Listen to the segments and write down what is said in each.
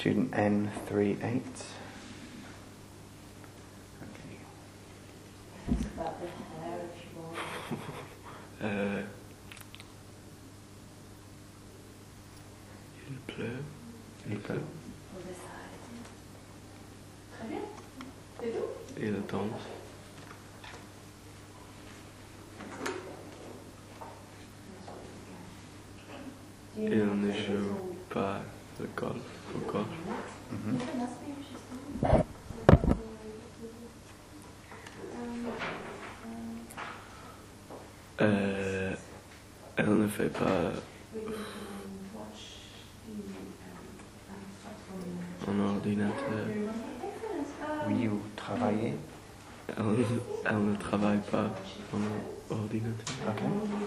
Student N38. Okay. It's about the hair if you want. Il pleut. Il pleut. On laisse arrêter. Très bien. C'est tout? Il danse. Il ne joue pas le golf encore. Mhm. Elle ne fait pas un ordinateur. Oui, ou travailler. Elle ne travaille pas en ordinateur. Ok.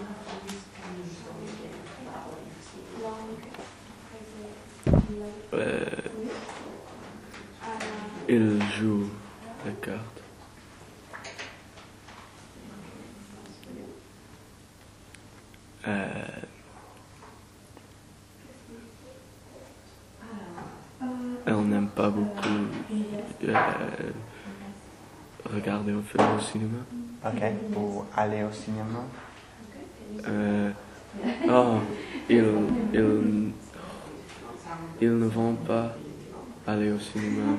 Il joue les cartes. Elle n'aime pas beaucoup regarder un film au cinéma. Ok. Ou aller au cinéma. Ils ne vont pas aller au cinéma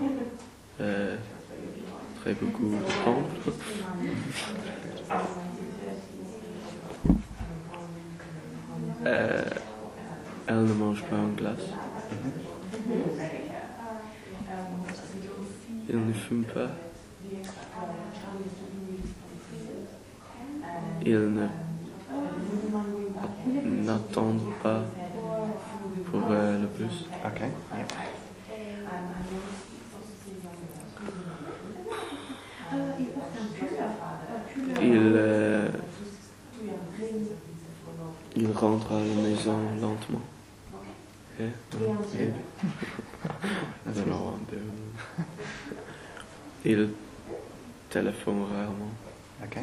très beaucoup de temps. Elle ne mange pas en glace. Il ne fume pas. Il n'attend pas pour le bus. Ok. Yeah. Il rentre à la maison lentement. Okay? Maybe. I don't know what I'm doing. Il téléphone rarement. Ok.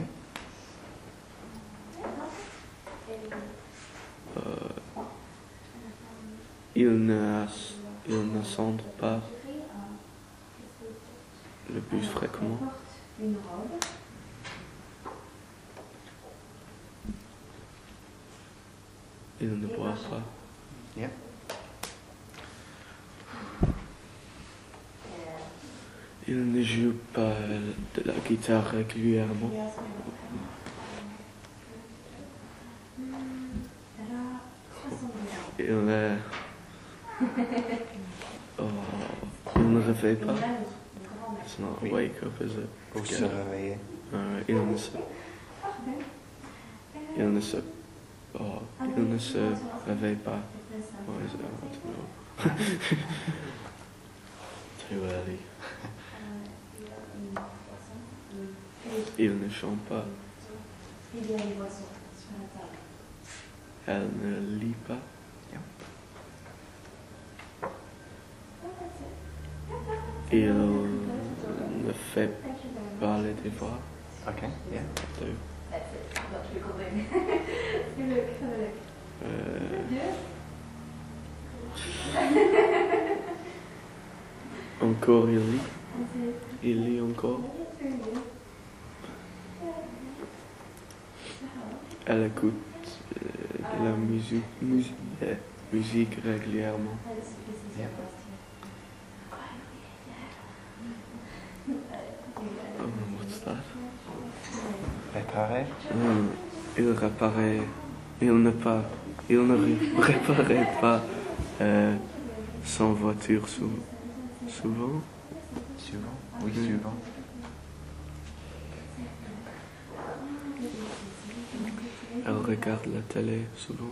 Il n'attend pas le bus fréquemment. Il ne boit pas. Yeah. Il ne joue pas de la guitare régulièrement. Il ne réveille pas. It's not wake up, is it? Pour se réveiller. Il ne se réveille pas. What is it? I don't know. Too early. Il ne chante pas. Elle ne lit pas. Il ne fait pas les devoirs. Ok. Yeah. Encore il lit. Il lit encore. Elle écoute de la musique régulièrement. Yeah. What's that? Réparer. Il réparait. Il ne réparait pas son voiture souvent. Souvent. Oui, souvent. Elle regarde la télé souvent.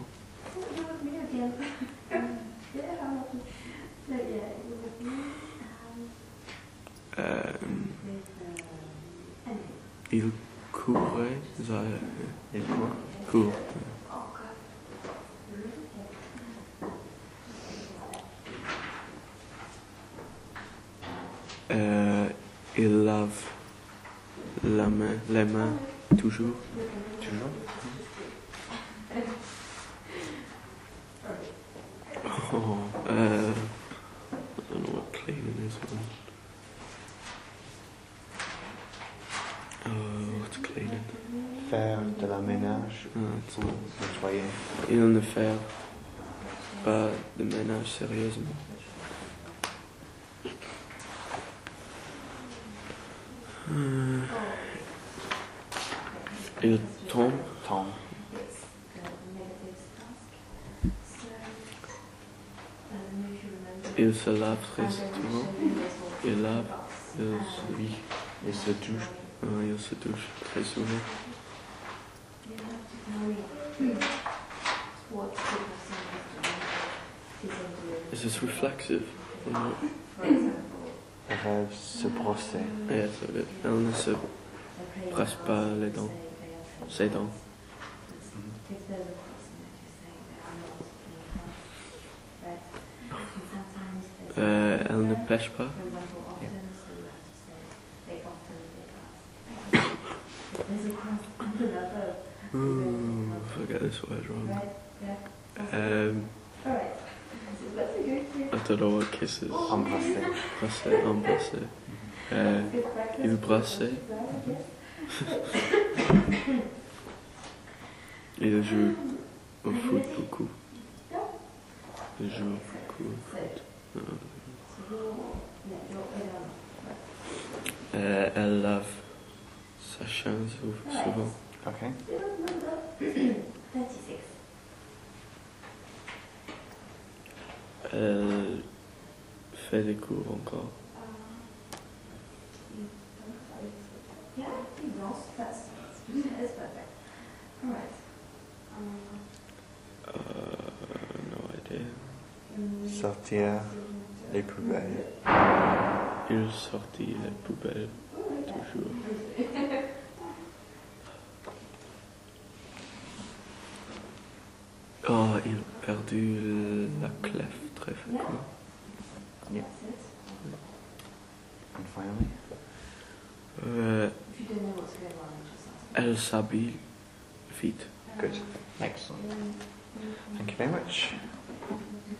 Il courait. Il court. Court. Il lave les mains toujours. Toujours. I don't know what Faire de la ménage Ah, ou nettoyer. il ne fait pas de ménage sérieusement. Il tombe. Tombe. Il se lave très souvent. Il lave. Oui. Il se touche. Il se touche très souvent. Is this reflexive? Or not? Elle va se brosser. Yeah, so that elle ne se presse pas les dents. Ses dents. Elle ne pêche pas. Forget this word wrong. I don't know what kisses. Embrasser. Brasser, embrasser. Il brassait. Il joue au foot beaucoup. Il joue beaucoup au foot. Elle lave sa chaise souvent. Ok. 36. Elle fait des cours encore. Yeah, you don't. That's perfect. All right. No idea. Sortir les poubelles. Il sortit les poubelles toujours. Oh, il a perdu la clef très fréquemment. Yeah. And finally. If you don't know what's going on, just ask. Elle s'habille vite. Good. Excellent. Thank you very much.